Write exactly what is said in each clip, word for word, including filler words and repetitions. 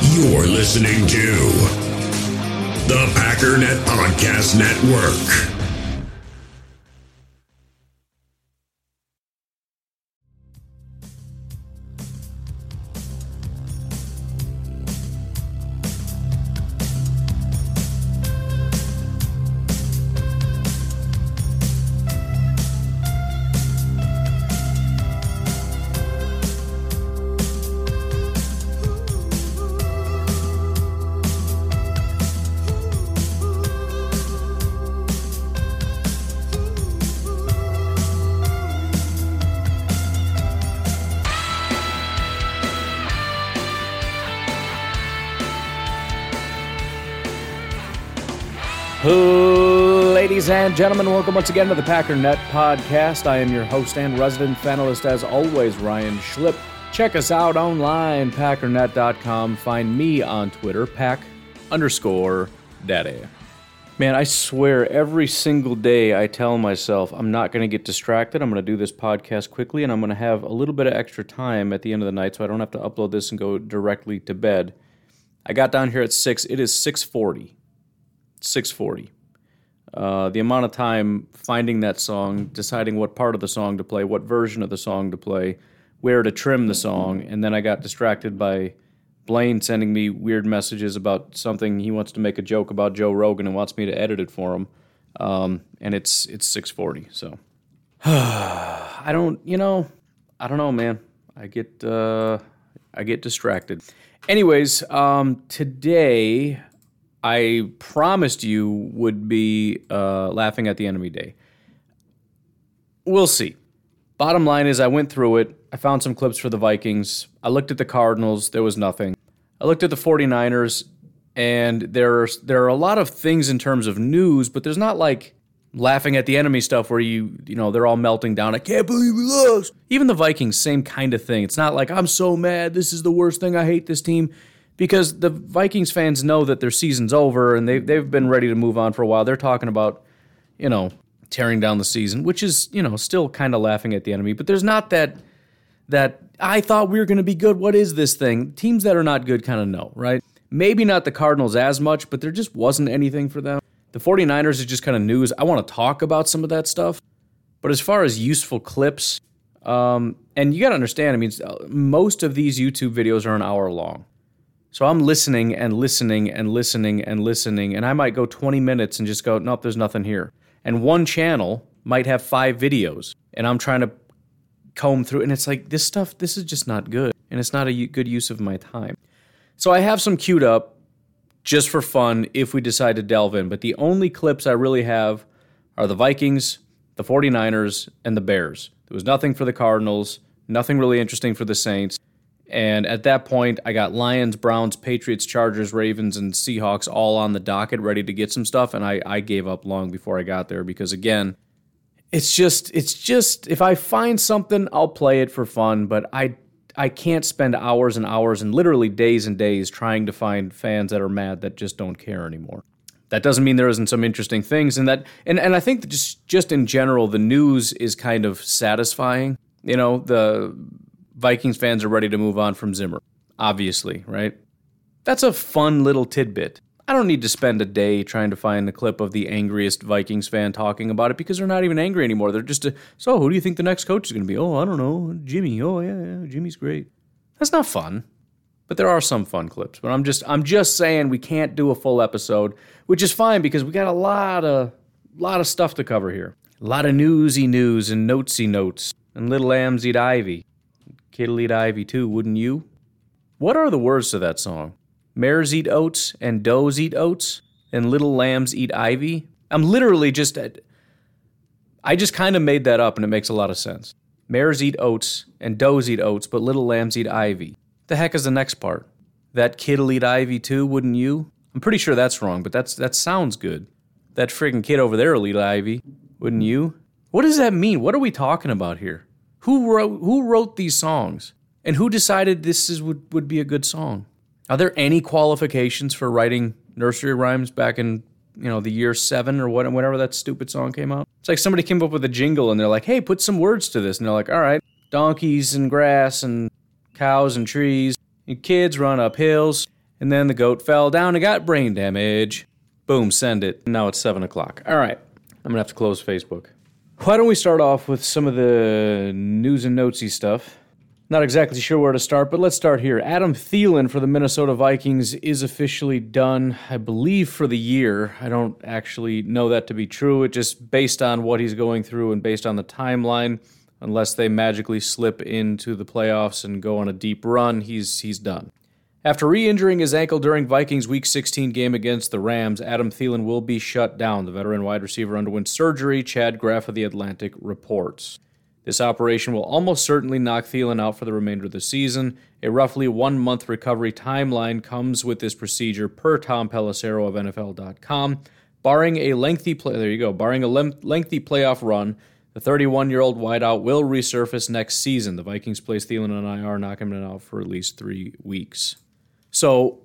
You're listening to the Packernet Podcast Network. Ladies and gentlemen, welcome once again to the Packernet Podcast. I am your host and resident fanalist, as always, Ryan Schlip. Check us out online, packernet dot com. Find me on Twitter, pack underscore daddy. Man, I swear every single day I tell myself I'm not going to get distracted. I'm going to do this podcast quickly, and I'm going to have a little bit of extra time at the end of the night so I don't have to upload this and go directly to bed. I got down here at six. It is six forty. six forty. Uh, the amount of time finding that song, deciding what part of the song to play, what version of the song to play, where to trim the song, and then I got distracted by Blaine sending me weird messages about something. He wants to make a joke about Joe Rogan and wants me to edit it for him, um, and it's it's six forty. So I don't, you know, I don't know, man. I get uh, I get distracted. Anyways, um, today I promised you would be uh, laughing at the enemy day. We'll see. Bottom line is I went through it. I found some clips for the Vikings. I looked at the Cardinals. There was nothing. I looked at the 49ers, and there are, there are a lot of things in terms of news, but there's not like laughing at the enemy stuff where you, you know, they're all melting down. I can't believe we lost. Even the Vikings, same kind of thing. It's not like I'm so mad. This is the worst thing. I hate this team. Because the Vikings fans know that their season's over and they, they've been ready to move on for a while. They're talking about, you know, tearing down the season, which is, you know, still kind of laughing at the enemy. But there's not that, that I thought we were going to be good. What is this thing? Teams that are not good kind of know, right? Maybe not the Cardinals as much, but there just wasn't anything for them. The 49ers is just kind of news. I want to talk about some of that stuff. But as far as useful clips, um, and you got to understand, I mean, most of these YouTube videos are an hour long. So I'm listening and listening and listening and listening, and I might go twenty minutes and just go, nope, there's nothing here. And one channel might have five videos, and I'm trying to comb through, and it's like, this stuff, this is just not good, and it's not a good use of my time. So I have some queued up just for fun if we decide to delve in, but the only clips I really have are the Vikings, the 49ers, and the Bears. There was nothing for the Cardinals, nothing really interesting for the Saints. And at that point, I got Lions, Browns, Patriots, Chargers, Ravens, and Seahawks all on the docket ready to get some stuff, and I, I gave up long before I got there because, again, it's just, it's just, if I find something, I'll play it for fun, but I, I can't spend hours and hours and literally days and days trying to find fans that are mad that just don't care anymore. That doesn't mean there isn't some interesting things, and that, and, and I think that just, just in general, the news is kind of satisfying. You know, the Vikings fans are ready to move on from Zimmer, obviously, right? That's a fun little tidbit. I don't need to spend a day trying to find a clip of the angriest Vikings fan talking about it because they're not even angry anymore. They're just, a, so who do you think the next coach is going to be? Oh, I don't know, Jimmy. Oh, yeah, yeah, Jimmy's great. That's not fun, but there are some fun clips. But I'm just, I'm just saying we can't do a full episode, which is fine because we got a lot of, lot of stuff to cover here. A lot of newsy news and notesy notes and little lambs eat ivy. Kit'll eat ivy too, wouldn't you? What are the words to that song? Mares eat oats and does eat oats and little lambs eat ivy? I'm literally just, I just kind of made that up and it makes a lot of sense. Mares eat oats and does eat oats, but little lambs eat ivy. The heck is the next part? That kid'll eat ivy too, wouldn't you? I'm pretty sure that's wrong, but that's that sounds good. That friggin' kid over there will eat ivy, wouldn't you? What does that mean? What are we talking about here? Who wrote who wrote these songs? And who decided this is would, would be a good song? Are there any qualifications for writing nursery rhymes back in, you know, the year seven or what, whenever that stupid song came out? It's like somebody came up with a jingle and they're like, hey, put some words to this. And they're like, all right, donkeys and grass and cows and trees and kids run up hills And then the goat fell down and got brain damage. Boom, send it. Now it's seven o'clock. All right, I'm going to have to close Facebook. Why don't we start off with some of the news and notesy stuff? Not exactly sure where to start, but let's start here. Adam Thielen for the Minnesota Vikings is officially done, I believe, for the year. I don't actually know that to be true. It just based on what he's going through and based on the timeline, unless they magically slip into the playoffs and go on a deep run, he's he's done. After re-injuring his ankle during Vikings' Week sixteen game against the Rams, Adam Thielen will be shut down. The veteran wide receiver underwent surgery, Chad Graff of The Atlantic reports. This operation will almost certainly knock Thielen out for the remainder of the season. A roughly one-month recovery timeline comes with this procedure, per Tom Pelissero of N F L dot com. Barring a lengthy play, there you go. Barring a lengthy playoff run, the thirty-one-year-old wideout will resurface next season. The Vikings place Thielen on I R, knocking him out for at least three weeks. So,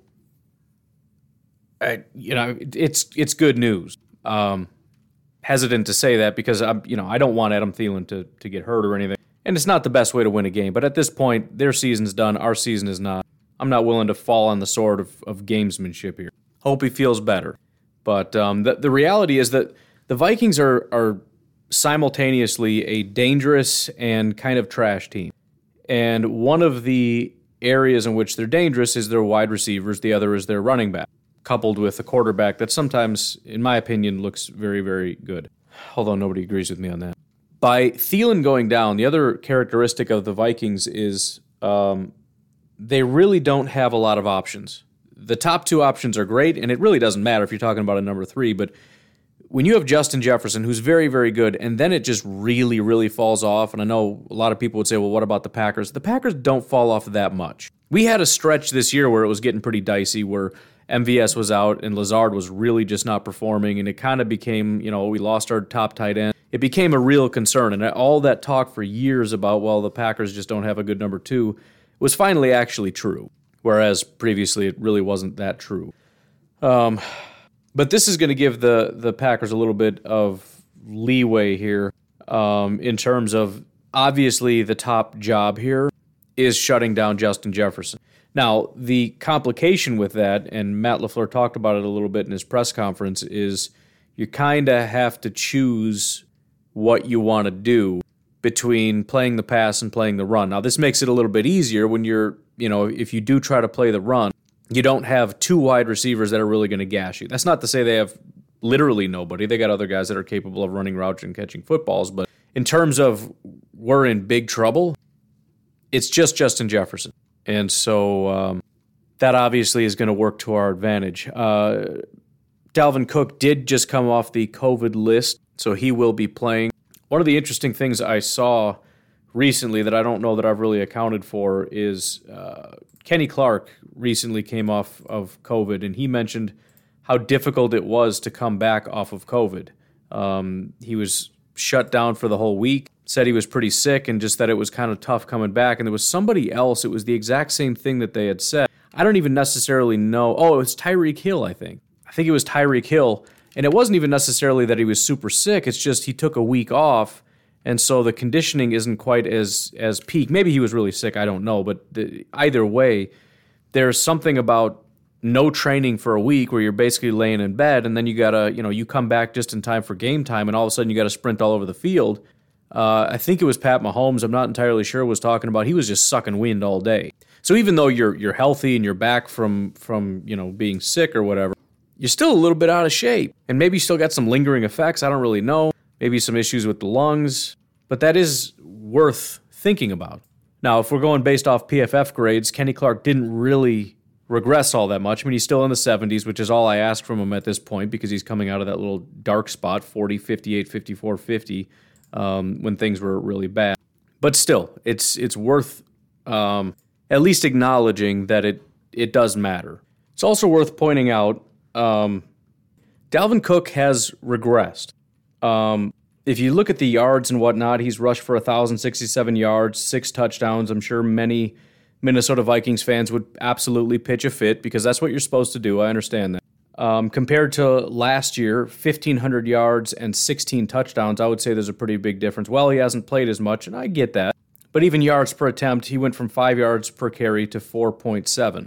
I, you know, it's it's good news. Um, hesitant to say that because I'm, you know, I don't want Adam Thielen to to get hurt or anything, and it's not the best way to win a game. But at this point, their season's done. Our season is not. I'm not willing to fall on the sword of, of gamesmanship here. Hope he feels better. But um, the the reality is that the Vikings are are simultaneously a dangerous and kind of trash team, and one of the areas in which they're dangerous is their wide receivers. The other is their running back, coupled with a quarterback that sometimes, in my opinion, looks very, very good. Although nobody agrees with me on that. By Thielen going down, the other characteristic of the Vikings is um, they really don't have a lot of options. The top two options are great, and it really doesn't matter if you're talking about a number three, but when you have Justin Jefferson, who's very, very good, and then it just really, really falls off, and I know a lot of people would say, well, what about the Packers? The Packers don't fall off that much. We had a stretch this year where it was getting pretty dicey, where M V S was out and Lazard was really just not performing, and it kind of became, you know, we lost our top tight end. It became a real concern, and all that talk for years about, well, the Packers just don't have a good number two was finally actually true, whereas previously it really wasn't that true. Um... But this is going to give the, the Packers a little bit of leeway here um, in terms of, obviously, the top job here is shutting down Justin Jefferson. Now, the complication with that, and Matt LaFleur talked about it a little bit in his press conference, is you kind of have to choose what you want to do between playing the pass and playing the run. Now, this makes it a little bit easier when you're, you know, if you do try to play the run, you don't have two wide receivers that are really going to gash you. That's not to say they have literally nobody. They got other guys that are capable of running routes and catching footballs. But in terms of we're in big trouble, it's just Justin Jefferson. And so um, that obviously is going to work to our advantage. Uh, Dalvin Cook did just come off the COVID list, so he will be playing. One of the interesting things I saw recently that I don't know that I've really accounted for is uh, Kenny Clark recently came off of COVID, and he mentioned how difficult it was to come back off of COVID. Um, he was shut down for the whole week, said he was pretty sick, and just that it was kind of tough coming back. And there was somebody else, it was the exact same thing that they had said. I don't even necessarily know. Oh, it was Tyreek Hill, I think. I think it was Tyreek Hill, and it wasn't even necessarily that he was super sick. It's just he took a week off, and so the conditioning isn't quite as as peak. Maybe he was really sick, I don't know. But the, either way, there's something about no training for a week where you're basically laying in bed, and then you gotta, you know, you come back just in time for game time, and all of a sudden you got to sprint all over the field. Uh, I think it was Pat Mahomes, I'm not entirely sure, was talking about he was just sucking wind all day. So even though you're you're healthy and you're back from from you know being sick or whatever, you're still a little bit out of shape, and maybe you still got some lingering effects. I don't really know. Maybe some issues with the lungs, but that is worth thinking about. Now, if we're going based off P F F grades, Kenny Clark didn't really regress all that much. I mean, he's still in the seventies, which is all I ask from him at this point because he's coming out of that little dark spot, forty, fifty-eight, fifty-four, fifty, um, when things were really bad. But still, it's it's worth um, at least acknowledging that it, it does matter. It's also worth pointing out um, Dalvin Cook has regressed. Um, if you look at the yards and whatnot, he's rushed for one thousand sixty-seven yards, six touchdowns. I'm sure many Minnesota Vikings fans would absolutely pitch a fit because that's what you're supposed to do. I understand that. Um, compared to last year, fifteen hundred yards and sixteen touchdowns, I would say there's a pretty big difference. Well, he hasn't played as much, and I get that. But even yards per attempt, he went from five yards per carry to four point seven.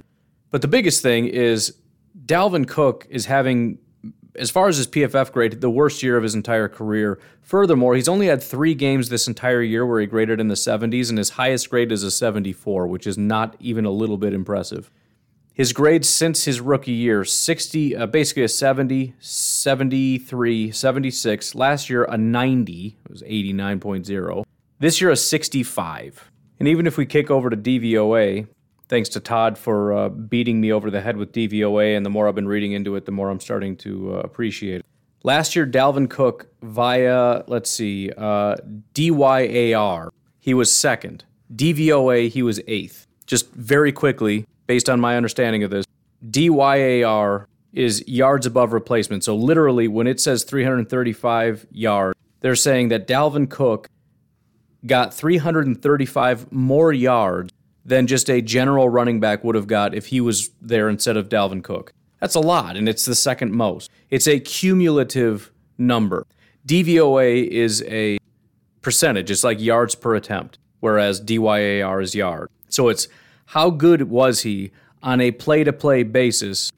But the biggest thing is Dalvin Cook is having, as far as his P F F grade, the worst year of his entire career. Furthermore, he's only had three games this entire year where he graded in the seventies, and his highest grade is a seventy-four, which is not even a little bit impressive. His grades since his rookie year, sixty, uh, basically a seventy, seventy-three, seventy-six. Last year, a ninety. It was eighty-nine point oh. This year, a sixty-five. And even if we kick over to D V O A, thanks to Todd for uh, beating me over the head with D V O A, and the more I've been reading into it, the more I'm starting to uh, appreciate it. Last year, Dalvin Cook via, let's see, uh, D Y A R, he was second. D V O A, he was eighth. Just very quickly, based on my understanding of this, D Y A R is yards above replacement. So literally, when it says three hundred thirty-five yards, they're saying that Dalvin Cook got three hundred thirty-five more yards than just a general running back would have got if he was there instead of Dalvin Cook. That's a lot, and it's the second most. It's a cumulative number. D V O A is a percentage. It's like yards per attempt, whereas D Y A R is yard. So it's how good was he on a play-to-play basis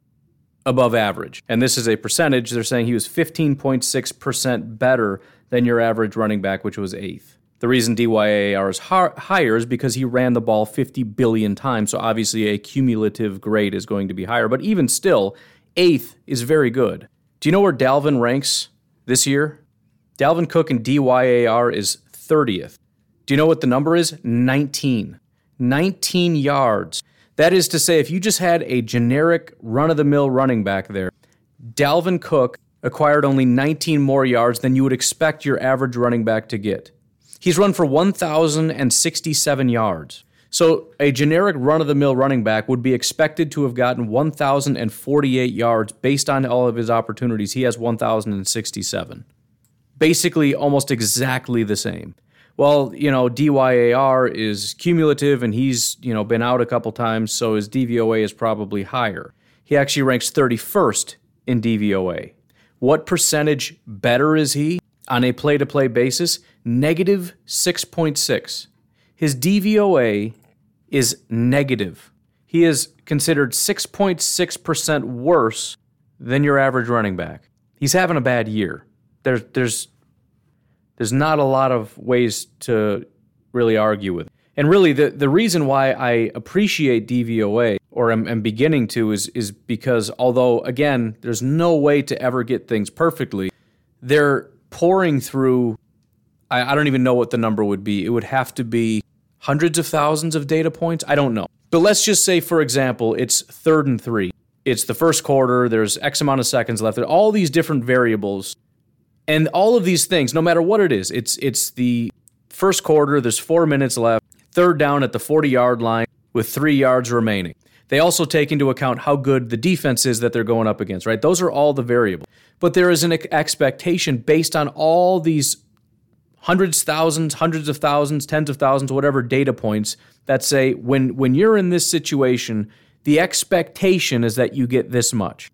above average. And this is a percentage. They're saying he was fifteen point six percent better than your average running back, which was eighth. The reason D Y A R is higher is because he ran the ball fifty billion times, so obviously a cumulative grade is going to be higher. But even still, eighth is very good. Do you know where Dalvin ranks this year? Dalvin Cook in D Y A R is thirtieth. Do you know what the number is? nineteen. nineteen yards. That is to say, if you just had a generic run-of-the-mill running back there, Dalvin Cook acquired only nineteen more yards than you would expect your average running back to get. He's run for one thousand sixty-seven yards. So a generic run-of-the-mill running back would be expected to have gotten one thousand forty-eight yards based on all of his opportunities. He has one thousand sixty-seven. Basically almost exactly the same. Well, you know, D Y A R is cumulative, and he's, you know, been out a couple times, so his D V O A is probably higher. He actually ranks thirty-first in D V O A. What percentage better is he on a play-to-play basis? Negative six point six. His D V O A is negative. He is considered six point six percent worse than your average running back. He's having a bad year. There's, there's, there's not a lot of ways to really argue with it. And really, the, the reason why I appreciate D V O A, or am, am beginning to, is, is because although, again, there's no way to ever get things perfectly, they're pouring through, I, I don't even know what the number would be. It would have to be hundreds of thousands of data points. I don't know. But let's just say, for example, it's third and three. It's the first quarter. There's X amount of seconds left. There are all these different variables. And all of these things, no matter what it is, it's it's the first quarter, there's four minutes left, third down at the forty-yard line with three yards remaining. They also take into account how good the defense is that they're going up against, right? Those are all the variables. But there is an expectation based on all these hundreds, thousands, hundreds of thousands, tens of thousands, whatever data points that say when, when you're in this situation, the expectation is that you get this much.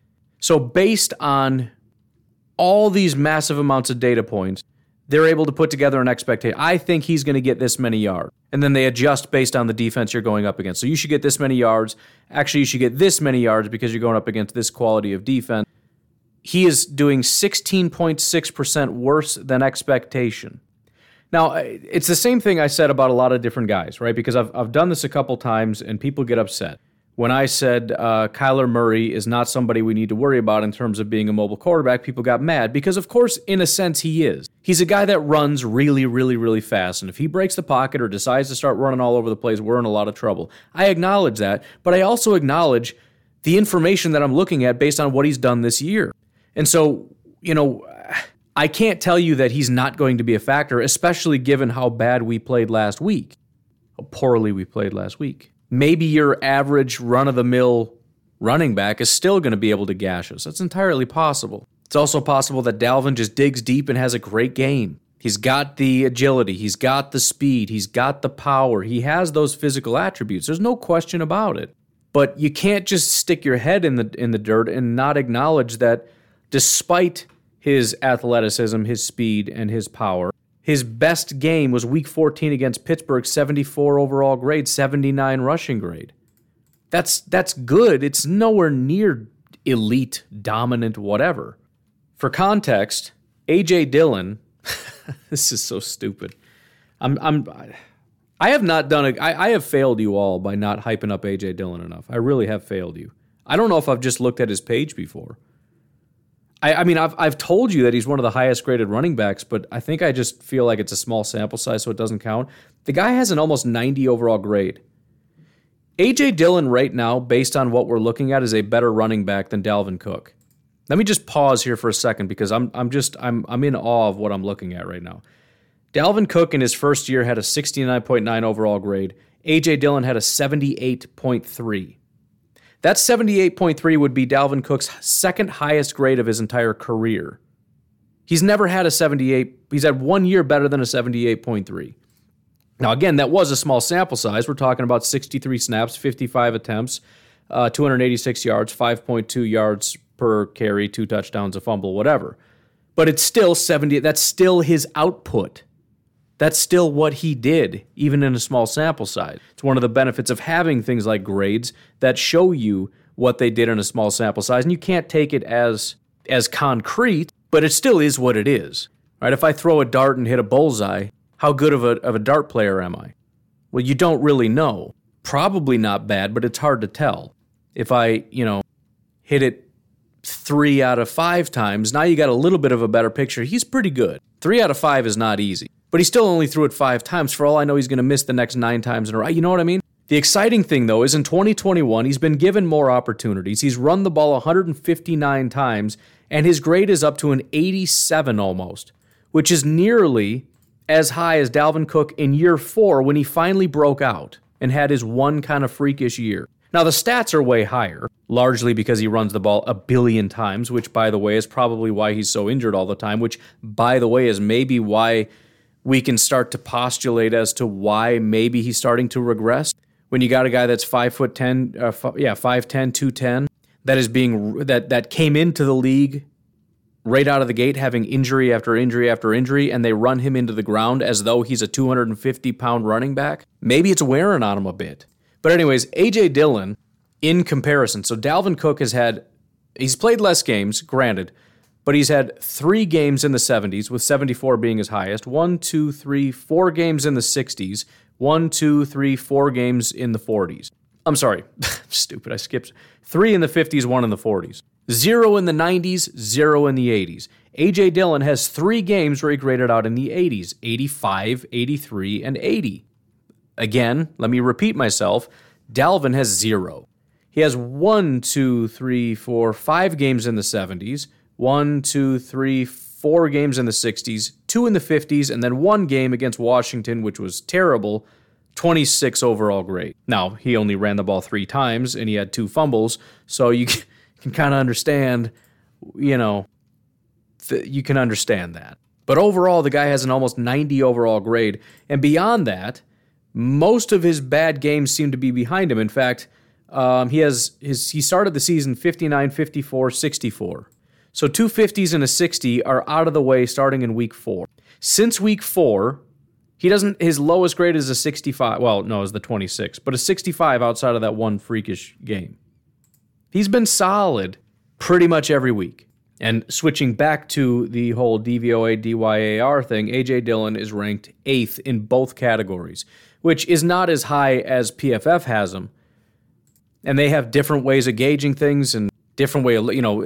So based on all these massive amounts of data points, they're able to put together an expectation. I think he's going to get this many yards. And then they adjust based on the defense you're going up against. So you should get this many yards. Actually, you should get this many yards because you're going up against this quality of defense. He is doing sixteen point six percent worse than expectation. Now, it's the same thing I said about a lot of different guys, right? Because I've I've done this a couple times, and people get upset. When I said uh, Kyler Murray is not somebody we need to worry about in terms of being a mobile quarterback, people got mad because, of course, in a sense, he is. He's a guy that runs really, really, really fast, and if he breaks the pocket or decides to start running all over the place, we're in a lot of trouble. I acknowledge that, but I also acknowledge the information that I'm looking at based on what he's done this year. And so, you know, I can't tell you that he's not going to be a factor, especially given how bad we played last week, how poorly we played last week. Maybe your average run-of-the-mill running back is still going to be able to gash us. That's entirely possible. It's also possible that Dalvin just digs deep and has a great game. He's got the agility. He's got the speed. He's got the power. He has those physical attributes. There's no question about it. But you can't just stick your head in the in the dirt and not acknowledge that despite his athleticism, his speed, and his power, his best game was week fourteen against Pittsburgh, seventy-four overall grade, seventy-nine rushing grade. That's that's good. It's nowhere near elite, dominant, whatever. For context, A J Dillon, this is so stupid. I'm I'm I have not done a I, I have failed you all by not hyping up A J Dillon enough. I really have failed you. I don't know if I've just looked at his page before. I, I mean, I've I've told you that he's one of the highest graded running backs, but I think I just feel like it's a small sample size, so it doesn't count. The guy has an almost ninety overall grade. A J Dillon right now, based on what we're looking at, is a better running back than Dalvin Cook. Let me just pause here for a second because I'm I'm just I'm I'm in awe of what I'm looking at right now. Dalvin Cook in his first year had a sixty-nine point nine overall grade. A J Dillon had a seventy-eight point three. That seventy-eight point three would be Dalvin Cook's second highest grade of his entire career. He's never had a seventy-eight. He's had one year better than a seventy-eight point three. Now, again, that was a small sample size. We're talking about sixty-three snaps, fifty-five attempts, uh, two hundred eighty-six yards, five point two yards per carry, two touchdowns, a fumble, whatever. But it's still seventy. That's still his output. That's still what he did, even in a small sample size. It's one of the benefits of having things like grades that show you what they did in a small sample size, and you can't take it as as concrete, but it still is what it is. Right? If I throw a dart and hit a bullseye, how good of a of a dart player am I? Well, you don't really know. Probably not bad, but it's hard to tell. If I, you know, hit it three out of five times, now you got a little bit of a better picture. He's pretty good. Three out of five is not easy. But he still only threw it five times. For all I know, he's going to miss the next nine times in a row. You know what I mean? The exciting thing, though, is in twenty twenty-one, he's been given more opportunities. He's run the ball one hundred fifty-nine times, and his grade is up to an eighty-seven almost, which is nearly as high as Dalvin Cook in year four when he finally broke out and had his one kind of freakish year. Now, the stats are way higher, largely because he runs the ball a billion times, which, by the way, is probably why he's so injured all the time, which, by the way, is maybe why we can start to postulate as to why maybe he's starting to regress. When you got a guy that's five foot ten, uh, f- yeah, five ten, two ten, that is being that that came into the league right out of the gate, having injury after injury after injury, and they run him into the ground as though he's a two hundred fifty pound running back. Maybe it's wearing on him a bit. But anyways, A J Dillon, in comparison, so Dalvin Cook has had, he's played less games, granted, but he's had three games in the seventies, with seventy-four being his highest. One, two, three, four games in the sixties. One, two, three, four games in the forties. I'm sorry. Stupid. I skipped. Three in the fifties, one in the forties. Zero in the nineties, zero in the eighties. A J Dillon has three games where he graded out in the eighties. eighty-five, eighty-three, and eighty. Again, let me repeat myself. Dalvin has zero. He has one, two, three, four, five games in the seventies. One, two, three, four games in the sixties, two in the fifties, and then one game against Washington, which was terrible, twenty-six overall grade. Now, he only ran the ball three times, and he had two fumbles, so you can kind of understand, you know, th- you can understand that. But overall, the guy has an almost ninety overall grade, and beyond that, most of his bad games seem to be behind him. In fact, um, he has his he started the season fifty-nine, fifty-four, sixty-four. So two fifties and a sixty are out of the way starting in week four. Since week four, he doesn't, his lowest grade is a sixty-five. Well, no, it's the twenty-six, but a sixty-five outside of that one freakish game. He's been solid pretty much every week. And switching back to the whole D V O A, D Y A R thing, A J Dillon is ranked eighth in both categories, which is not as high as P F F has him. And they have different ways of gauging things and different way of, you know,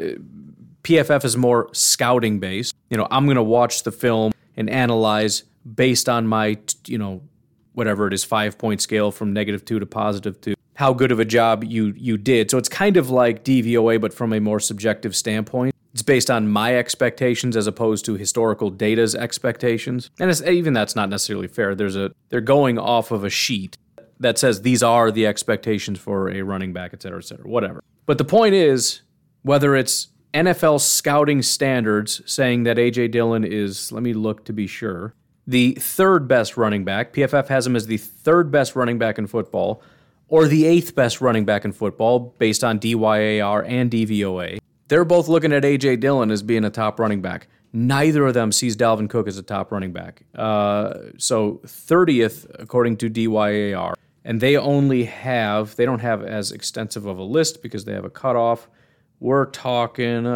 P F F is more scouting based. You know, I'm going to watch the film and analyze based on my, you know, whatever it is, five point scale from negative two to positive two, how good of a job you you did. So it's kind of like D V O A, but from a more subjective standpoint. It's based on my expectations as opposed to historical data's expectations. And it's, even that's not necessarily fair. There's a they're going off of a sheet that says these are the expectations for a running back, et cetera, et cetera, whatever. But the point is, whether it's N F L scouting standards saying that A J Dillon is, let me look to be sure, the third best running back. P F F has him as the third best running back in football, or the eighth best running back in football based on D Y A R and D V O A. They're both looking at A J Dillon as being a top running back. Neither of them sees Dalvin Cook as a top running back. Uh, so thirtieth, according to D Y A R, and they only have, they don't have as extensive of a list because they have a cutoff. We're talking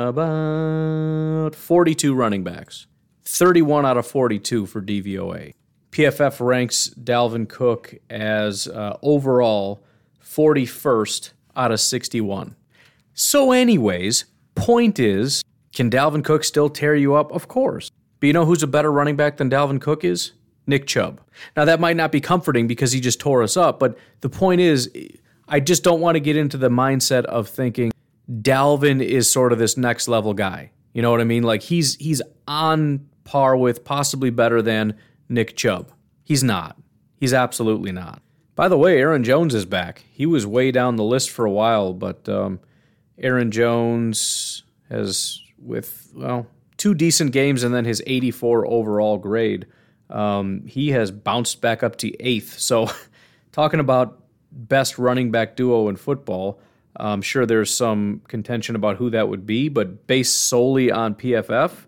about forty-two running backs, thirty-one out of forty-two for D V O A. P F F ranks Dalvin Cook as uh, overall forty-first out of sixty-one. So anyways, point is, can Dalvin Cook still tear you up? Of course. But you know who's a better running back than Dalvin Cook is? Nick Chubb. Now, that might not be comforting because he just tore us up, but the point is, I just don't want to get into the mindset of thinking Dalvin is sort of this next level guy. You know what I mean? Like, he's he's on par with, possibly better than Nick Chubb. He's not. He's absolutely not. By the way, Aaron Jones is back. He was way down the list for a while, but um, Aaron Jones has, with, well, two decent games and then his eighty-four overall grade, Um, he has bounced back up to eighth. So talking about best running back duo in football, I'm sure there's some contention about who that would be, but based solely on P F F,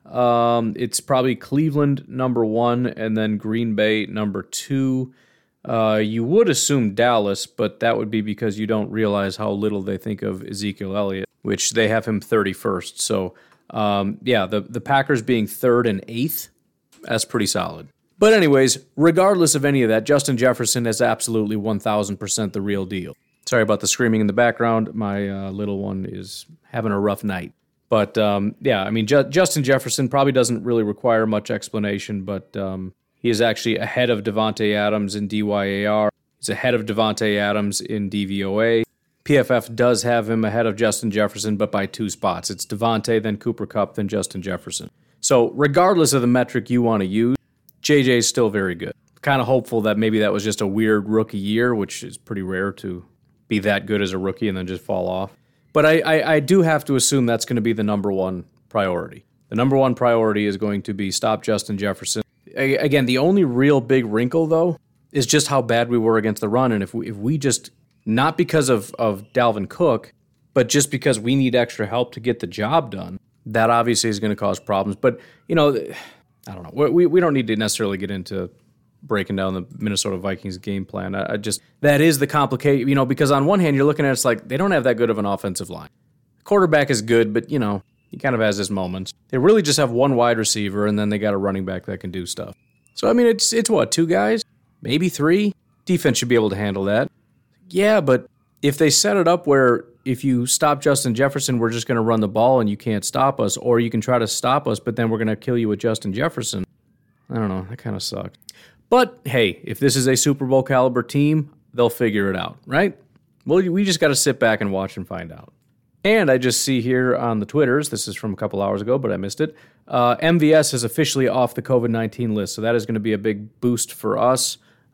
um, it's probably Cleveland number one and then Green Bay number two. Uh, you would assume Dallas, but that would be because you don't realize how little they think of Ezekiel Elliott, which they have him thirty-first. So um, yeah, the, the Packers being third and eighth, that's pretty solid. But anyways, regardless of any of that, Justin Jefferson is absolutely one thousand percent the real deal. Sorry about the screaming in the background. My uh, little one is having a rough night. But um, yeah, I mean, Ju- Justin Jefferson probably doesn't really require much explanation, but um, he is actually ahead of Devontae Adams in D Y A R. He's ahead of Devontae Adams in D V O A. P F F does have him ahead of Justin Jefferson, but by two spots. It's Devontae, then Cooper Kupp, then Justin Jefferson. So regardless of the metric you want to use, J J's still very good. Kind of hopeful that maybe that was just a weird rookie year, which is pretty rare to be that good as a rookie and then just fall off. But I, I, I do have to assume that's going to be the number one priority. The number one priority is going to be stop Justin Jefferson. A- again, the only real big wrinkle, though, is just how bad we were against the run. And if we, if we just, not because of, of Dalvin Cook, but just because we need extra help to get the job done, that obviously is going to cause problems. But, you know, I don't know. We we don't need to necessarily get into breaking down the Minnesota Vikings game plan. I, I just, that is the complication, you know, because on one hand, you're looking at it, it's like they don't have that good of an offensive line. Quarterback is good, but, you know, he kind of has his moments. They really just have one wide receiver, and then they got a running back that can do stuff. So, I mean, it's, it's what, two guys? Maybe three? Defense should be able to handle that. Yeah, but if they set it up where if you stop Justin Jefferson, we're just going to run the ball and you can't stop us, or you can try to stop us, but then we're going to kill you with Justin Jefferson. I don't know. That kind of sucks. But, hey, if this is a Super Bowl caliber team, they'll figure it out, right? Well, we just got to sit back and watch and find out. And I just see here on the Twitters, this is from a couple hours ago, but I missed it, uh, M V S is officially off the covid nineteen list, so that is going to be a big boost for us.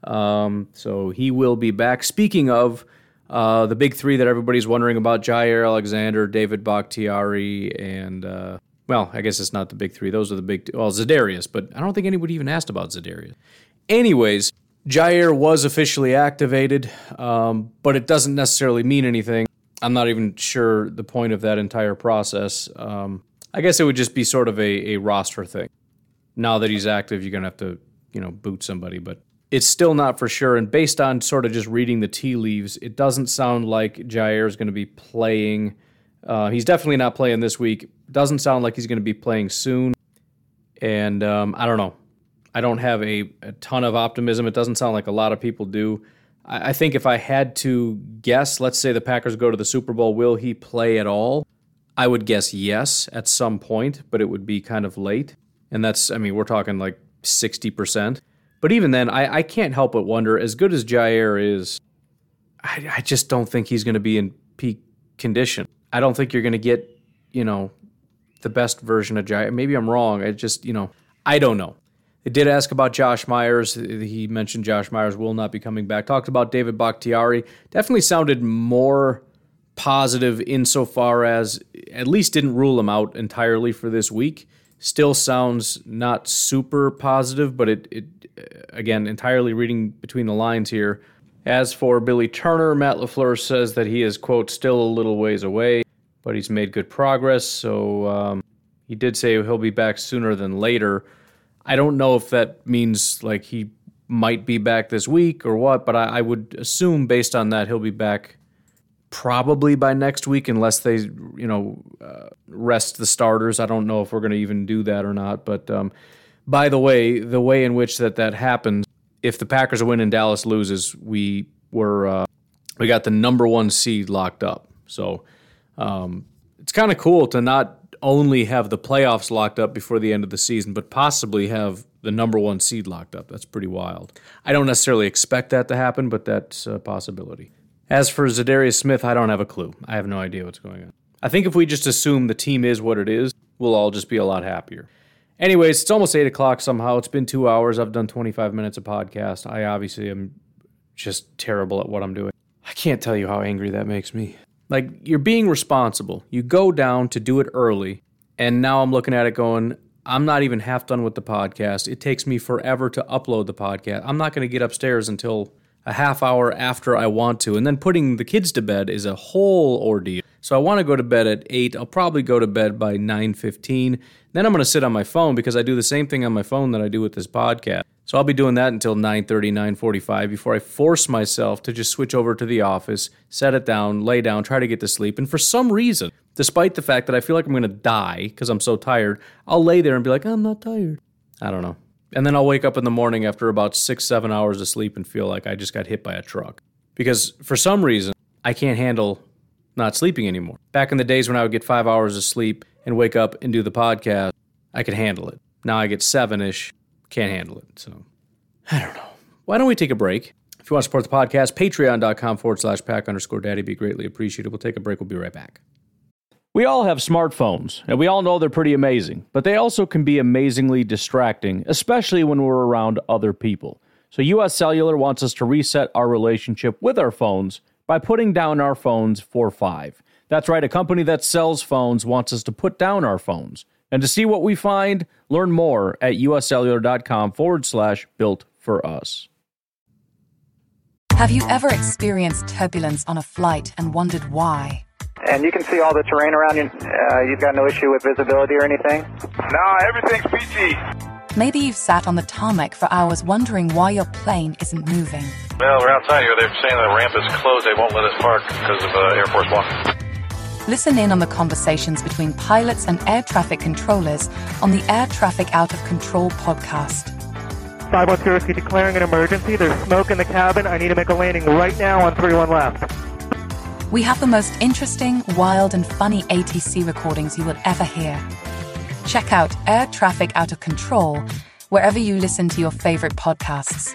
Um, so he will be back. Speaking of uh, the big three that everybody's wondering about, Jaire Alexander, David Bakhtiari, and, uh, well, I guess it's not the big three. Those are the big, well, Za'Darius, but I don't think anybody even asked about Za'Darius. Anyways, Jaire was officially activated, um, but it doesn't necessarily mean anything. I'm not even sure the point of that entire process. Um, I guess it would just be sort of a, a roster thing. Now that he's active, you're going to have to, you know, boot somebody, but it's still not for sure. And based on sort of just reading the tea leaves, it doesn't sound like Jaire is going to be playing. Uh, he's definitely not playing this week. Doesn't sound like he's going to be playing soon. And um, I don't know. I don't have a, a ton of optimism. It doesn't sound like a lot of people do. I, I think if I had to guess, let's say the Packers go to the Super Bowl, will he play at all? I would guess yes at some point, but it would be kind of late. And that's, I mean, we're talking like sixty percent. But even then, I, I can't help but wonder, as good as Jaire is, I, I just don't think he's going to be in peak condition. I don't think you're going to get, you know, the best version of Jaire. Maybe I'm wrong. I just, you know, I don't know. They did ask about Josh Myers. He mentioned Josh Myers will not be coming back. Talked about David Bakhtiari. Definitely sounded more positive insofar as at least didn't rule him out entirely for this week. Still sounds not super positive, but it, it again, entirely reading between the lines here. As for Billy Turner, Matt LaFleur says that he is, quote, still a little ways away, but he's made good progress. So um, he did say he'll be back sooner than later. I don't know if that means like he might be back this week or what, but I, I would assume based on that he'll be back probably by next week unless they, you know, uh, rest the starters. I don't know if we're going to even do that or not. But um, by the way, the way in which that, that happens, if the Packers win and Dallas loses, we were uh, we got the number one seed locked up. So um, it's kind of cool to not only have the playoffs locked up before the end of the season, but possibly have the number one seed locked up. That's pretty wild. I don't necessarily expect that to happen, but that's a possibility. As for Zadarius Smith, I don't have a clue. I have no idea what's going on. I think if we just assume the team is what it is, we'll all just be a lot happier. Anyways, it's almost eight o'clock somehow. It's been two hours. I've done twenty-five minutes of podcast. I obviously am just terrible at what I'm doing. I can't tell you how angry that makes me. Like, you're being responsible. You go down to do it early, and now I'm looking at it going, I'm not even half done with the podcast. It takes me forever to upload the podcast. I'm not going to get upstairs until a half hour after I want to. And then putting the kids to bed is a whole ordeal. So I want to go to bed at eight. I'll probably go to bed by nine fifteen. Then I'm going to sit on my phone because I do the same thing on my phone that I do with this podcast. So I'll be doing that until nine thirty, nine forty-five before I force myself to just switch over to the office, set it down, lay down, try to get to sleep. And for some reason, despite the fact that I feel like I'm going to die because I'm so tired, I'll lay there and be like, I'm not tired. I don't know. And then I'll wake up in the morning after about six, seven hours of sleep and feel like I just got hit by a truck. Because for some reason, I can't handle not sleeping anymore. Back in the days when I would get five hours of sleep and wake up and do the podcast, I could handle it. Now I get seven-ish. Can't handle it, so I don't know. Why don't we take a break? If you want to support the podcast, patreon.com forward slash pack underscore daddy be greatly appreciated. We'll take a break. We'll be right back. We all have smartphones, and we all know they're pretty amazing, but they also can be amazingly distracting, especially when we're around other people. So U S Cellular wants us to reset our relationship with our phones by putting down our phones for five. That's right, a company that sells phones wants us to put down our phones. And to see what we find, learn more at uscellular.com forward slash built for us. Have you ever experienced turbulence on a flight and wondered why? And you can see all the terrain around you. Uh, you've got no issue with visibility or anything? No, everything's P G. Maybe you've sat on the tarmac for hours wondering why your plane isn't moving. Well, we're outside here. They're saying the ramp is closed. They won't let us park because of uh, Air Force One. Listen in on the conversations between pilots and air traffic controllers on the Air Traffic Out of Control podcast. five one zero, declaring an emergency. There's smoke in the cabin. I need to make a landing right now on three one left. We have the most interesting, wild, and funny A T C recordings you will ever hear. Check out Air Traffic Out of Control wherever you listen to your favorite podcasts.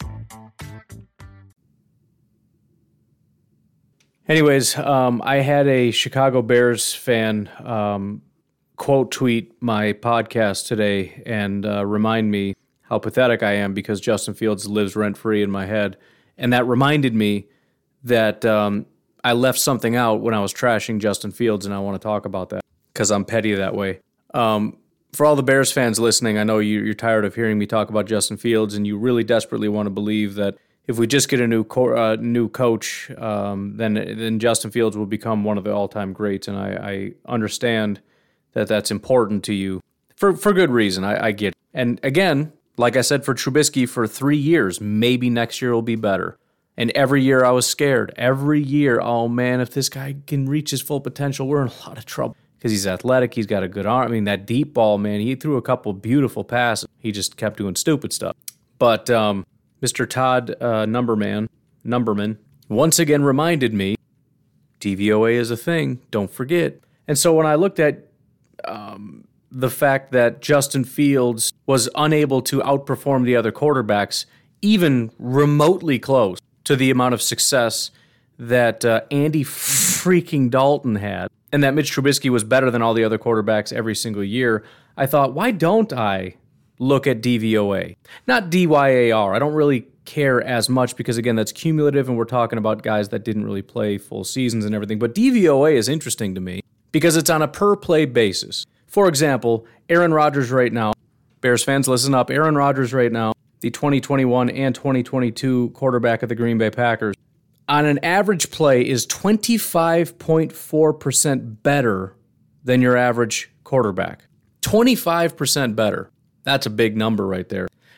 Anyways, um, I had a Chicago Bears fan um, quote tweet my podcast today and uh, remind me how pathetic I am because Justin Fields lives rent-free in my head. And that reminded me that um, I left something out when I was trashing Justin Fields, and I want to talk about that because I'm petty that way. Um, for all the Bears fans listening, I know you, you're tired of hearing me talk about Justin Fields, and you really desperately want to believe that if we just get a new co- uh, new coach, um, then then Justin Fields will become one of the all-time greats, and I, I understand that that's important to you for for good reason. I, I get it. And again, like I said for Trubisky, for three years, maybe next year will be better. And every year I was scared. Every year, oh man, if this guy can reach his full potential, we're in a lot of trouble. Because he's athletic, he's got a good arm. I mean, that deep ball, man, he threw a couple beautiful passes. He just kept doing stupid stuff. But um, Mister Todd uh, Numberman, Numberman once again reminded me, D V O A is a thing, don't forget. And so when I looked at um, the fact that Justin Fields was unable to outperform the other quarterbacks, even remotely close to the amount of success that uh, Andy freaking Dalton had, and that Mitch Trubisky was better than all the other quarterbacks every single year, I thought, why don't I look at D V O A? Not D Y A R. I don't really care as much because, again, that's cumulative, and we're talking about guys that didn't really play full seasons and everything. But D V O A is interesting to me because it's on a per-play basis. For example, Aaron Rodgers right now, Bears fans, listen up, Aaron Rodgers right now, the twenty twenty-one and twenty twenty-two quarterback of the Green Bay Packers, on an average play is twenty-five point four percent better than your average quarterback. twenty-five percent better. That's a big number right there.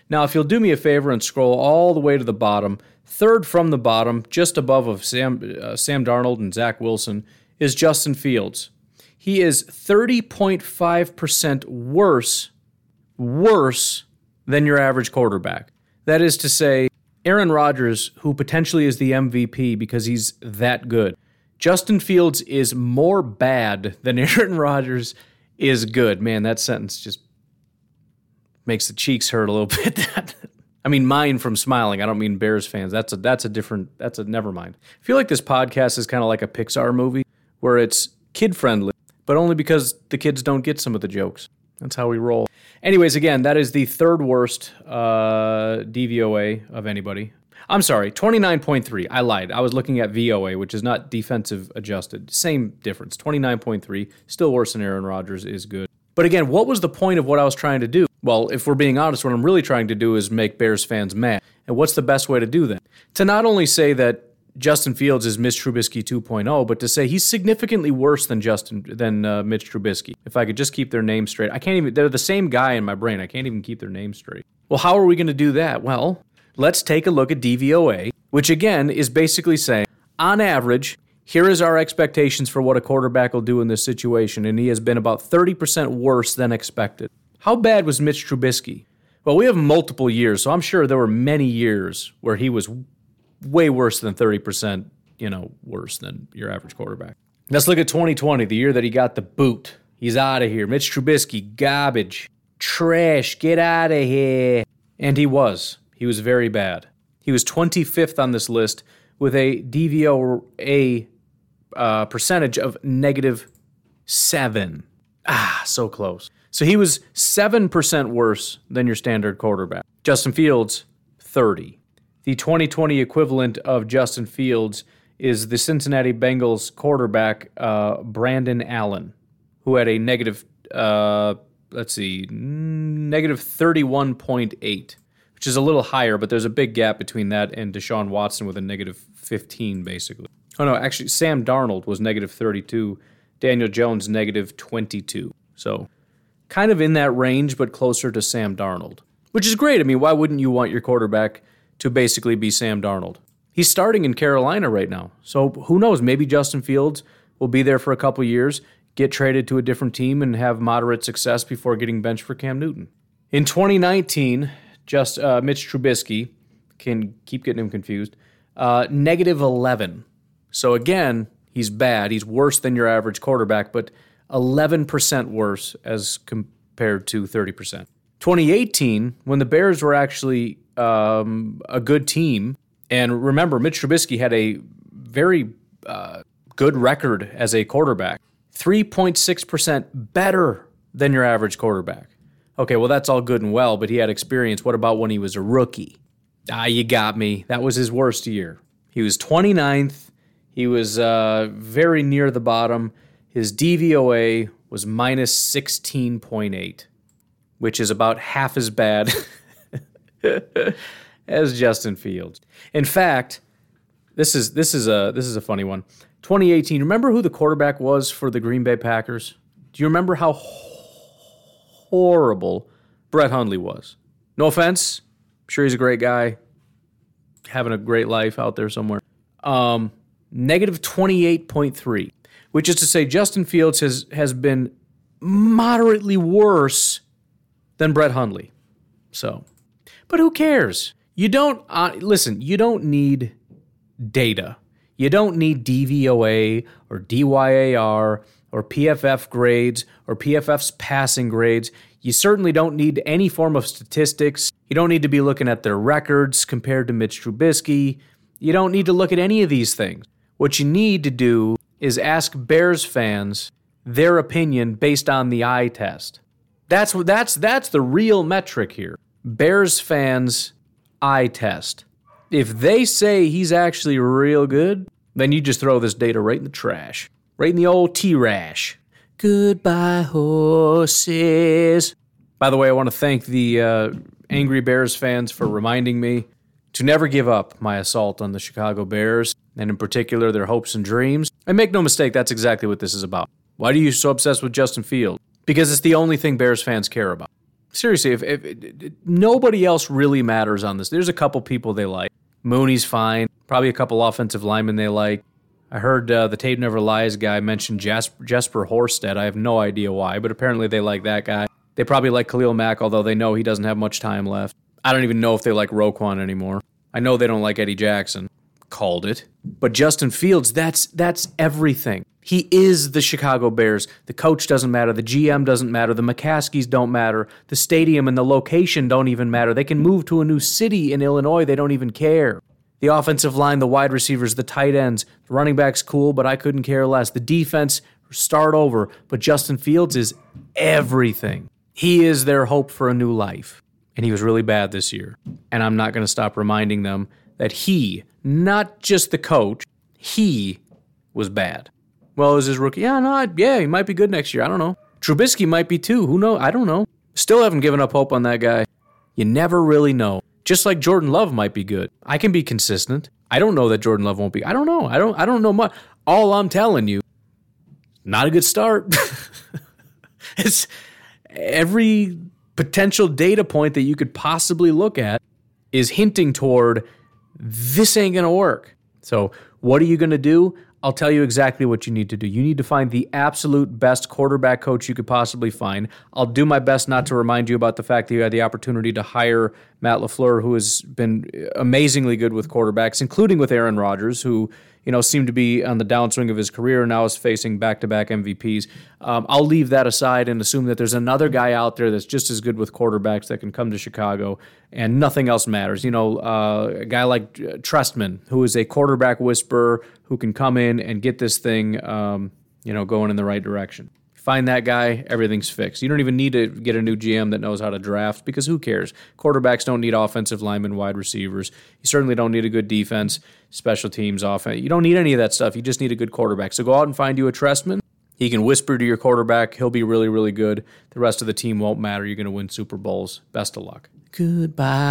Now, if you'll do me a favor and scroll all the way to the bottom, third from the bottom, just above of Sam, uh, Sam Darnold and Zach Wilson, is Justin Fields. He is thirty point five percent worse, worse than your average quarterback. That is to say, Aaron Rodgers, who potentially is the M V P because he's that good. Justin Fields is more bad than Aaron Rodgers is good. Man, that sentence just makes the cheeks hurt a little bit. I mean, mine from smiling. I don't mean Bears fans. That's a that's a different, that's a, never mind. I feel like this podcast is kind of like a Pixar movie where it's kid-friendly, but only because the kids don't get some of the jokes. That's how we roll. Anyways, again, that is the third worst uh, D V O A of anybody. I'm sorry, twenty-nine point three. I lied. I was looking at V O A, which is not defensive adjusted. Same difference. twenty-nine point three, still worse than Aaron Rodgers is good. But again, what was the point of what I was trying to do? Well, if we're being honest, what I'm really trying to do is make Bears fans mad. And what's the best way to do that? To not only say that Justin Fields is Mitch Trubisky two point oh, but to say he's significantly worse than Justin than uh, Mitch Trubisky. If I could just keep their names straight. I can't even, they're the same guy in my brain. I can't even keep their names straight. Well, how are we going to do that? Well, let's take a look at D V O A, which again is basically saying, on average, here is our expectations for what a quarterback will do in this situation, and he has been about thirty percent worse than expected. How bad was Mitch Trubisky? Well, we have multiple years, so I'm sure there were many years where he was way worse than thirty percent, you know, worse than your average quarterback. Let's look at twenty twenty, the year that he got the boot. He's out of here. Mitch Trubisky, garbage, trash, get out of here. And he was. He was very bad. He was twenty-fifth on this list with a D V O A uh, percentage of negative seven. Ah, so close. So he was seven percent worse than your standard quarterback. Justin Fields, thirty. The twenty twenty equivalent of Justin Fields is the Cincinnati Bengals quarterback, uh, Brandon Allen, who had a negative, uh, let's see, negative thirty-one point eight, which is a little higher, but there's a big gap between that and Deshaun Watson with a negative fifteen, basically. Oh, no, actually, Sam Darnold was negative thirty-two, Daniel Jones negative twenty-two. So kind of in that range, but closer to Sam Darnold, which is great. I mean, why wouldn't you want your quarterback to basically be Sam Darnold? He's starting in Carolina right now. So who knows? Maybe Justin Fields will be there for a couple years, get traded to a different team, and have moderate success before getting benched for Cam Newton. In twenty nineteen, just uh, Mitch Trubisky, can keep getting him confused, uh, negative eleven. So again, he's bad. He's worse than your average quarterback, but eleven percent worse as compared to thirty percent. twenty eighteen, when the Bears were actually um, a good team, and remember, Mitch Trubisky had a very uh, good record as a quarterback, three point six percent better than your average quarterback. Okay, well, that's all good and well, but he had experience. What about when he was a rookie? Ah, you got me. That was his worst year. He was twenty-ninth. He was uh, very near the bottom. His D V O A was minus sixteen point eight, which is about half as bad as Justin Fields. In fact, this is this is a this is a funny one. twenty eighteen. Remember who the quarterback was for the Green Bay Packers? Do you remember how horrible Brett Hundley was? No offense. I'm sure he's a great guy, having a great life out there somewhere. Um, negative twenty-eight point three, which is to say Justin Fields has has been moderately worse than Brett Hundley. So, but who cares? You don't, uh, listen, you don't need data. You don't need D V O A or D Y A R or P F F grades or P F F's passing grades. You certainly don't need any form of statistics. You don't need to be looking at their records compared to Mitch Trubisky. You don't need to look at any of these things. What you need to do is ask Bears fans their opinion based on the eye test. That's that's that's the real metric here. Bears fans' eye test. If they say he's actually real good, then you just throw this data right in the trash. Right in the old T-rash. Goodbye, horses. By the way, I want to thank the uh, Angry Bears fans for reminding me to never give up my assault on the Chicago Bears, and in particular their hopes and dreams. And make no mistake, that's exactly what this is about. Why are you so obsessed with Justin Fields? Because it's the only thing Bears fans care about. Seriously, if, if, if nobody else really matters on this, there's a couple people they like. Mooney's fine. Probably a couple offensive linemen they like. I heard uh, the Tape Never Lies guy mention Jasper, Jesper Horsted. I have no idea why, but apparently they like that guy. They probably like Khalil Mack, although they know he doesn't have much time left. I don't even know if they like Roquan anymore. I know they don't like Eddie Jackson. Called it. But Justin Fields, that's that's everything. He is the Chicago Bears. The coach doesn't matter. The G M doesn't matter. The McCaskies don't matter. The stadium and the location don't even matter. They can move to a new city in Illinois. They don't even care. The offensive line, the wide receivers, the tight ends, the running back's cool, but I couldn't care less. The defense, start over. But Justin Fields is everything. He is their hope for a new life. And he was really bad this year. And I'm not going to stop reminding them that he, not just the coach, he was bad. Well, is his rookie? Yeah, no, yeah, he might be good next year. I don't know. Trubisky might be too. Who knows? I don't know. Still haven't given up hope on that guy. You never really know. Just like Jordan Love might be good. I can be consistent. I don't know that Jordan Love won't be. I don't know. I don't I don't know much. All I'm telling you, not a good start. It's every potential data point that you could possibly look at is hinting toward this ain't going to work. So what are you going to do? I'll tell you exactly what you need to do. You need to find the absolute best quarterback coach you could possibly find. I'll do my best not to remind you about the fact that you had the opportunity to hire Matt LaFleur, who has been amazingly good with quarterbacks, including with Aaron Rodgers, who you know seemed to be on the downswing of his career and now is facing back-to-back M V Ps. Um, I'll leave that aside and assume that there's another guy out there that's just as good with quarterbacks that can come to Chicago, and nothing else matters. You know, uh, a guy like Trestman, who is a quarterback whisperer, who can come in and get this thing, um, you know, going in the right direction. Find that guy, everything's fixed. You don't even need to get a new G M that knows how to draft, because who cares? Quarterbacks don't need offensive linemen, wide receivers. You certainly don't need a good defense, special teams, offense. You don't need any of that stuff. You just need a good quarterback. So go out and find you a Trestman. He can whisper to your quarterback. He'll be really, really good. The rest of the team won't matter. You're going to win Super Bowls. Best of luck. Goodbye,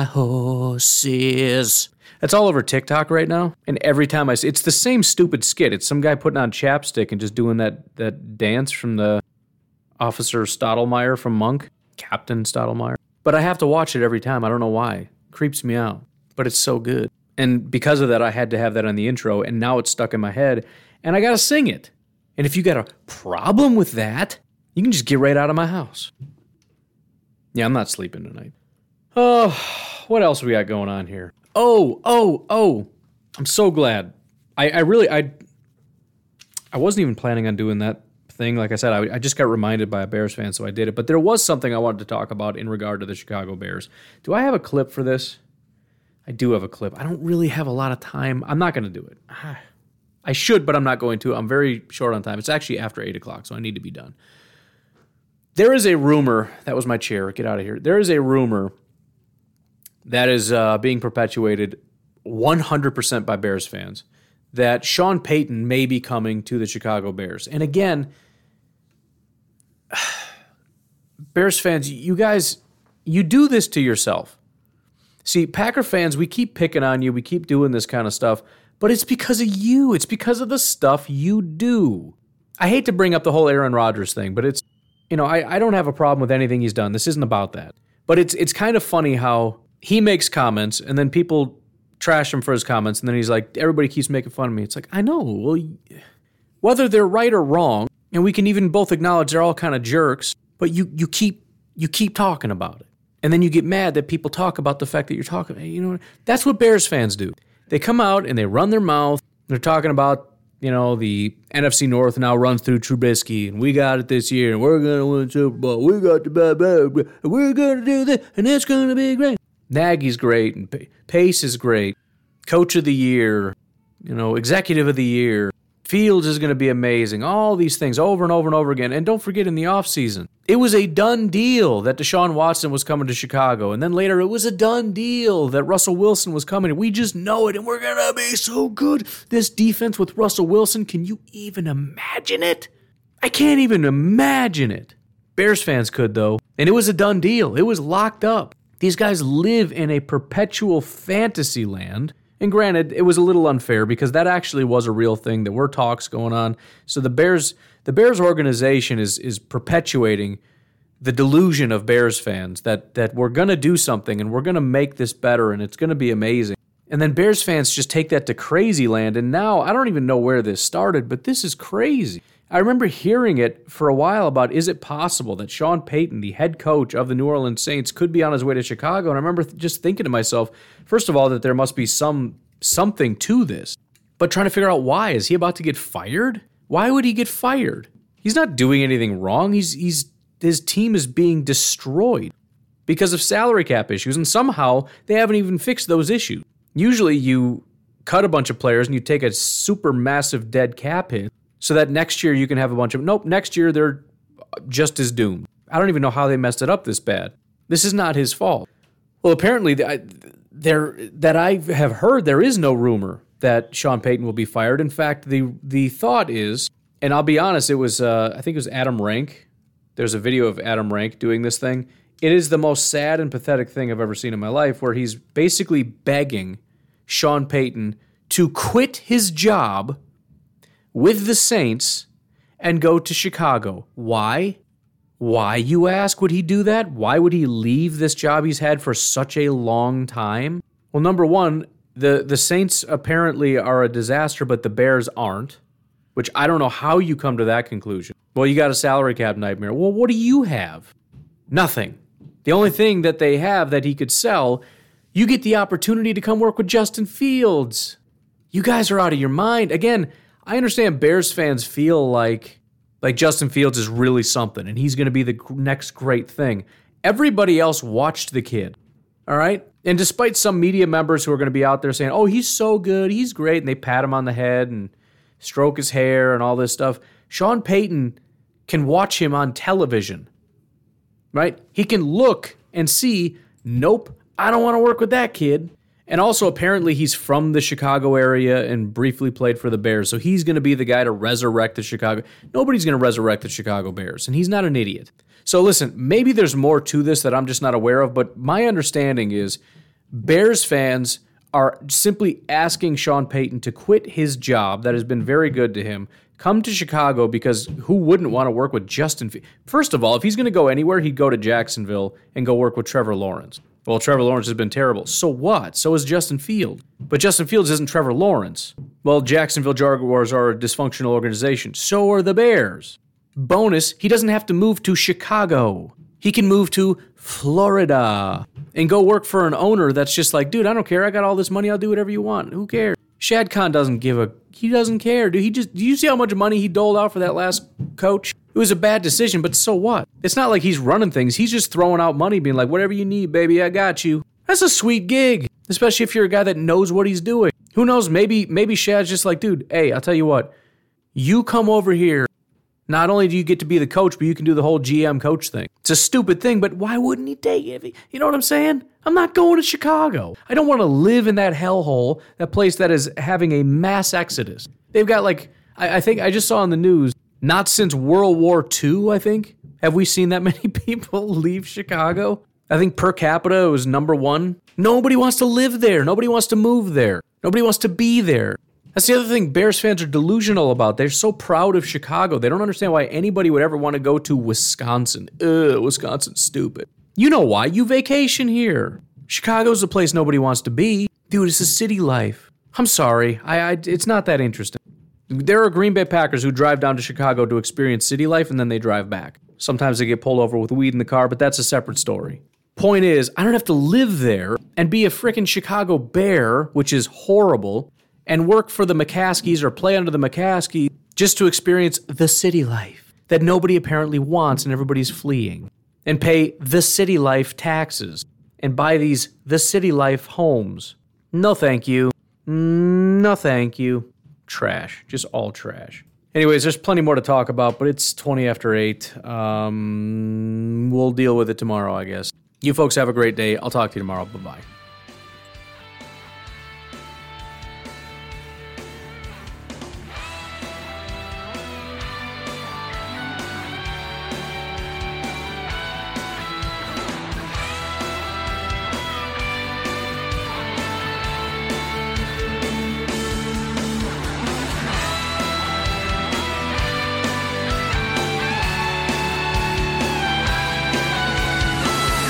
horses. That's all over TikTok right now. And every time I see it's the same stupid skit. It's some guy putting on chapstick and just doing that that dance from the Officer Stottlemyre from Monk, Captain Stottlemyre. But I have to watch it every time. I don't know why. It creeps me out. But it's so good. And because of that, I had to have that on the intro, and now it's stuck in my head, and I got to sing it. And if you got a problem with that, you can just get right out of my house. Yeah, I'm not sleeping tonight. Oh, what else we got going on here? Oh, oh, oh. I'm so glad. I, I really, I I wasn't even planning on doing that thing. Like I said, I, I just got reminded by a Bears fan, so I did it. But there was something I wanted to talk about in regard to the Chicago Bears. Do I have a clip for this? I do have a clip. I don't really have a lot of time. I'm not going to do it. I should, but I'm not going to. I'm very short on time. It's actually after eight o'clock, so I need to be done. There is a rumor. That was my chair. Get out of here. There is a rumor that is uh, being perpetuated one hundred percent by Bears fans that Sean Payton may be coming to the Chicago Bears. And again, Bears fans, you guys, you do this to yourself. See, Packer fans, we keep picking on you. We keep doing this kind of stuff. But it's because of you. It's because of the stuff you do. I hate to bring up the whole Aaron Rodgers thing, but it's, you know, I, I don't have a problem with anything he's done. This isn't about that. But it's it's kind of funny how he makes comments and then people trash him for his comments. And then he's like, everybody keeps making fun of me. It's like, I know. Well, whether they're right or wrong, and we can even both acknowledge they're all kind of jerks, but you you keep you keep talking about it. And then you get mad that people talk about the fact that you're talking. You know, that's what Bears fans do. They come out and they run their mouth. They're talking about, you know, the N F C North now runs through Trubisky, and we got it this year, and we're going to win Super Bowl. We got the blah, blah, blah, and we're going to do this, and it's going to be great. Nagy's great, and Pace is great. Coach of the year, you know, executive of the year. Fields is going to be amazing. All these things over and over and over again. And don't forget, in the offseason, it was a done deal that Deshaun Watson was coming to Chicago. And then later, it was a done deal that Russell Wilson was coming. We just know it, and we're going to be so good. This defense with Russell Wilson, can you even imagine it? I can't even imagine it. Bears fans could, though. And it was a done deal. It was locked up. These guys live in a perpetual fantasy land. And granted, it was a little unfair because that actually was a real thing. There were talks going on. So the Bears, the Bears organization is is perpetuating the delusion of Bears fans that that we're going to do something and we're going to make this better and it's going to be amazing. And then Bears fans just take that to crazy land. And now I don't even know where this started, but this is crazy. I remember hearing it for a while about, is it possible that Sean Payton, the head coach of the New Orleans Saints, could be on his way to Chicago? And I remember just thinking to myself, first of all, that there must be some something to this, but trying to figure out why. Is he about to get fired? Why would he get fired? He's not doing anything wrong. He's he's his team is being destroyed because of salary cap issues, and somehow they haven't even fixed those issues. Usually you cut a bunch of players and you take a super massive dead cap hit so that next year you can have a bunch of, nope, next year they're just as doomed. I don't even know how they messed it up this bad. This is not his fault. Well, apparently there that I have heard, there is no rumor that Sean Payton will be fired. In fact, the the thought is, and I'll be honest, it was, uh, I think it was Adam Rank. There's a video of Adam Rank doing this thing. It is the most sad and pathetic thing I've ever seen in my life, where he's basically begging Sean Payton to quit his job with the Saints and go to Chicago. Why? Why, you ask, would he do that? Why would he leave this job he's had for such a long time? Well, number one, the, the Saints apparently are a disaster, but the Bears aren't, which I don't know how you come to that conclusion. Well, you got a salary cap nightmare. Well, what do you have? Nothing. The only thing that they have that he could sell, you get the opportunity to come work with Justin Fields. You guys are out of your mind. Again, I understand Bears fans feel like, like Justin Fields is really something and he's going to be the next great thing. Everybody else watched the kid, all right? And despite some media members who are going to be out there saying, oh, he's so good, he's great, and they pat him on the head and stroke his hair and all this stuff, Sean Payton can watch him on television, right? He can look and see, nope, I don't want to work with that kid. And also, apparently, he's from the Chicago area and briefly played for the Bears, so he's going to be the guy to resurrect the Chicago. Nobody's going to resurrect the Chicago Bears, and he's not an idiot. So listen, maybe there's more to this that I'm just not aware of, but my understanding is Bears fans are simply asking Sean Payton to quit his job that has been very good to him, come to Chicago, because who wouldn't want to work with Justin Fields? First of all, if he's going to go anywhere, he'd go to Jacksonville and go work with Trevor Lawrence. Well, Trevor Lawrence has been terrible. So what? So is Justin Fields. But Justin Fields isn't Trevor Lawrence. Well, Jacksonville Jaguars are a dysfunctional organization. So are the Bears. Bonus, he doesn't have to move to Chicago. He can move to Florida and go work for an owner that's just like, dude, I don't care. I got all this money. I'll do whatever you want. Who cares? Shad Khan doesn't give a, he doesn't care, dude. He just, do you see how much money he doled out for that last coach? It was a bad decision, but so what? It's not like he's running things. He's just throwing out money, being like, whatever you need, baby, I got you. That's a sweet gig, especially if you're a guy that knows what he's doing. Who knows? Maybe, maybe Shad's just like, dude, hey, I'll tell you what, you come over here. Not only do you get to be the coach, but you can do the whole G M coach thing. It's a stupid thing, but why wouldn't he take it? You know what I'm saying? I'm not going to Chicago. I don't want to live in that hellhole, that place that is having a mass exodus. They've got like, I, I think I just saw on the news, not since World War Two, I think, have we seen that many people leave Chicago. I think per capita it was number one. Nobody wants to live there. Nobody wants to move there. Nobody wants to be there. That's the other thing Bears fans are delusional about. They're so proud of Chicago. They don't understand why anybody would ever want to go to Wisconsin. Ugh, Wisconsin's stupid. You know why? You vacation here. Chicago's a place nobody wants to be. Dude, it's a city life. I'm sorry. I, I it's not that interesting. There are Green Bay Packers who drive down to Chicago to experience city life, and then they drive back. Sometimes they get pulled over with weed in the car, but that's a separate story. Point is, I don't have to live there and be a frickin' Chicago Bear, which is horrible, and work for the McCaskies or play under the McCaskies just to experience the city life that nobody apparently wants and everybody's fleeing, and pay the city life taxes and buy these the city life homes. No thank you. No thank you. Trash. Just all trash. Anyways, there's plenty more to talk about, but it's twenty after eight. Um, we'll deal with it tomorrow, I guess. You folks have a great day. I'll talk to you tomorrow. Bye-bye.